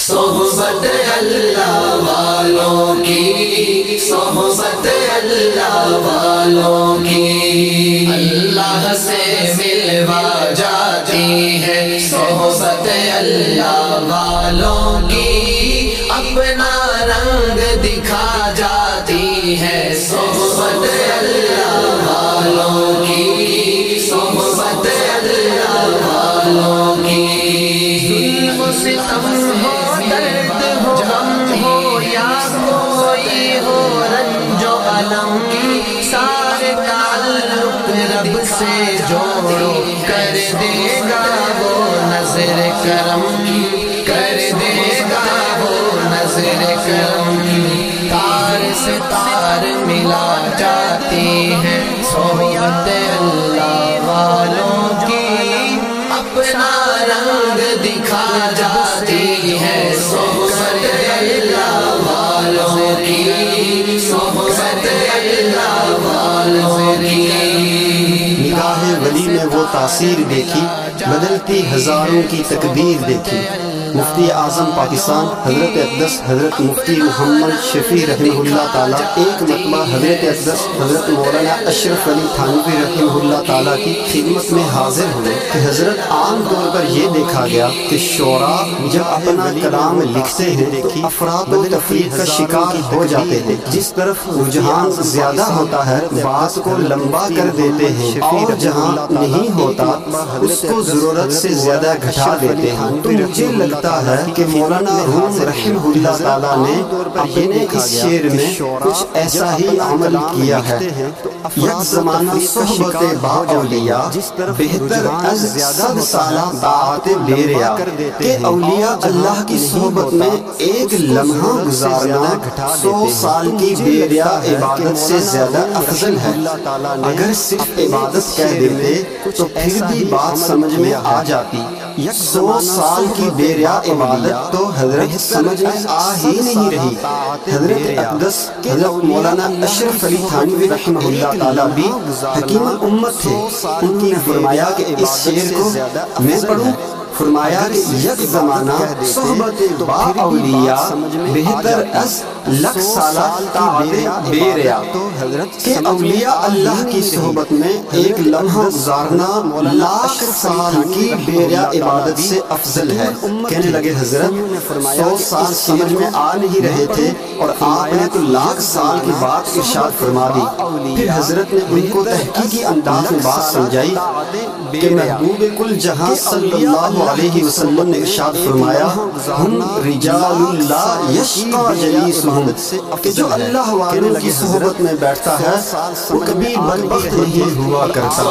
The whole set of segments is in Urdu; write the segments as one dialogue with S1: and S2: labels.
S1: صحبت اللہ والوں کی، صحبت اللہ والوں کی، اللہ سے ملوا جاتی ہے صحبت اللہ والوں کی، اپنا رنگ دکھا جاتی ہے صحبت اللہ والوں کی، صحبت اللہ والوں کی۔ ظلم و ستم ہو، درد ہو، غم ہو، یا کوئی ہو رنج و الم، سارے تعلق رب سے جوڑو، کر دے گا وہ نظر کرم، کر دے گا وہ نظر کرم۔ تار سے تار ملا جاتی ہے صحبت اللہ والوں کی، اپنا رنگ دکھا جاتی ہے صحبت اللہ والوں کی، صحبت اللہ والوں کی۔
S2: نگاہ ولی میں وہ تاثیر دیکھی، بدلتی ہزاروں کی تقدیر دیکھی۔ مفتی اعظم پاکستان حضرت اقدس حضرت مفتی محمد شفیع رحمہ اللہ تعالیٰ ایک مرتبہ حضرت اقدس حضرت مولانا اشرف علی تھانوی رحمہ اللہ تعالیٰ کی خدمت میں حاضر ہوئے کہ حضرت عام طور پر یہ دیکھا گیا کہ شعراء جب اپنا کلام لکھتے ہیں افراد و تفریق کا شکار ہو جاتے ہیں، جس طرف رجحان زیادہ ہوتا ہے بات کو لمبا کر دیتے ہیں، اور جہاں نہیں ہوتا اس کو ضرورت سے زیادہ گھٹا دیتے ہیں۔ تو مجھے لگتا ہے کہ مولانا روم رحمہ اللہ تعالیٰ نے اپنے اس شعر میں کچھ ایسا ہی عمل کیا ہے۔ یک زمانہ صحبت با اولیاء، بہتر از 100 سالہ طاعت بے ریا، کہ اولیاء اللہ کی صحبت میں ایک لمحہ گزارنا 100 سال کی بے ریا عبادت سے زیادہ افضل ہے۔ اگر صرف عبادت کہہ دیتے تو پھر بھی بات سمجھ میں آ جاتی، 100 سال کی بے ریا عبادت تو حضرت سمجھ میں آ ہی نہیں رہی۔ حضرت اقدس حضرت مولانا اشرف علی تھانوی رحمہ اللہ تعالیٰ بھی حکیم امت تھے۔ ان کی فرمایا کہ اس شعر کو میں پڑھوں، فرمایا کہ یک زمانہ صحبت با اولیاء، بہتر از 100 سالہ طاعت بے ریا، کہ اولیاء اللہ کی صحبت میں ایک لمحہ گزارنا 1,00,000 سال کی بے ریا عبادت سے افضل ہے۔ کہنے لگے حضرت 100 سال سمجھ میں آ نہیں رہے تھے اور آپ نے تو 1,00,000 سال کی بات ارشاد فرما دی۔ پھر حضرت نے ان کو تحقیقی انداز میں بات سمجھائی کہ محبوب کل جہاں صلی اللہ علیہ وسلم نے ارشاد فرمایا، ہم رجال اللہ یشقی جلیسہم، کہ جو اللہ والوں کی صحبت میں بیٹھتا ہے وہ کبھی بدبخت نہیں ہوا کرتا۔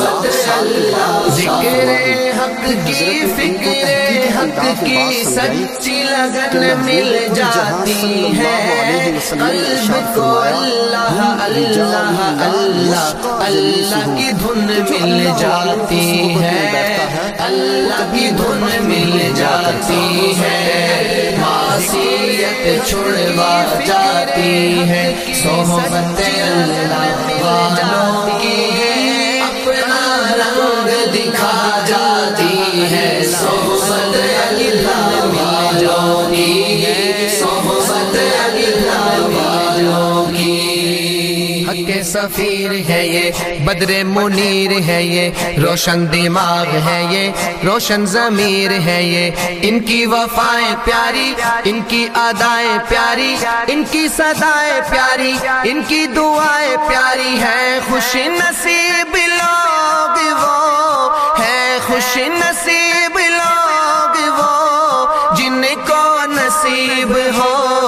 S1: ذکر حق کی فکر حق کی سچی لگن مل جاتی ہے، قلب کو اللہ اللہ اللہ اللہ کی دھن مل جاتی ہے، اللہ کی دھن مل جاتی ہے، معصیت چھڑوا جاتی ہے صحبت اللہ والوں کی، اپنا رنگ دکھا جاتی ہے صحبت اللہ والوں کی، صحبت اللہ والوں کی۔ حق سفیر ہے یہ، بدر منیر ہے یہ، روشن دماغ ہے یہ، روشن ضمیر ہے یہ، ان کی وفائیں پیاری، ان کی ادائیں پیاری، ان کی صدائیں پیاری، ان کی دعائیں پیاری ہیں، خوش نصیب لوگ وہ ہے، خوش نصیب لوگ وہ جن کو نصیب ہو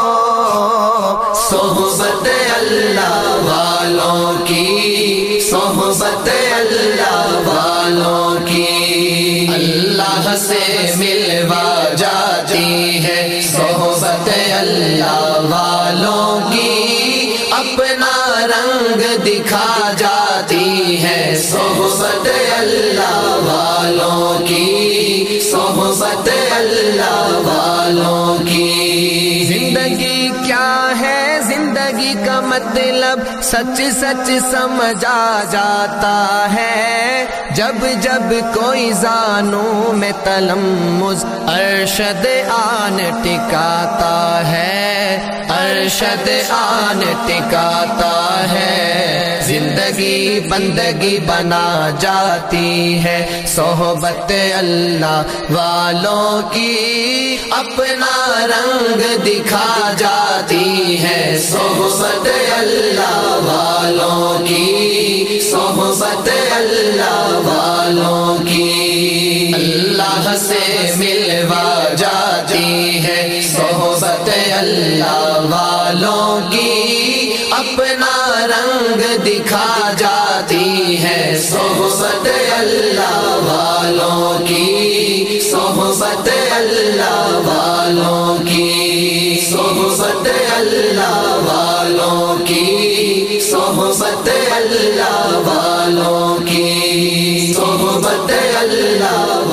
S1: صحبت اللہ والوں کی، صحبت اللہ والوں کی، اللہ سے ملوا جاتی ہے صحبت اللہ والوں کی، اپنا رنگ دکھا جاتی ہے صحبت اللہ والوں کی، صحبت اللہ والوں کی۔ زندگی کیا ہے، زندگی کا مطلب سچ سچ سمجھا جاتا ہے، جب جب کوئی زانوں میں تلمذ ارشد آن ٹک سکھاتا ہے، ارشد آن ٹکاتا ہے، زندگی بندگی بنا جاتی ہے، صحبت اللہ والوں کی اپنا رنگ دکھا جاتی ہے، صحبت اللہ والوں کی، صحبت اللہ والوں کی اللہ سے ملوا جاتی ہے، صحبت اللہ والوں کی اپنا رنگ دکھا جاتی ہے، صحبت اللہ والوں کی، صحبت اللہ والوں کی، صحبت اللہ والوں کی، صحبت اللہ والوں کی، صحبت اللہ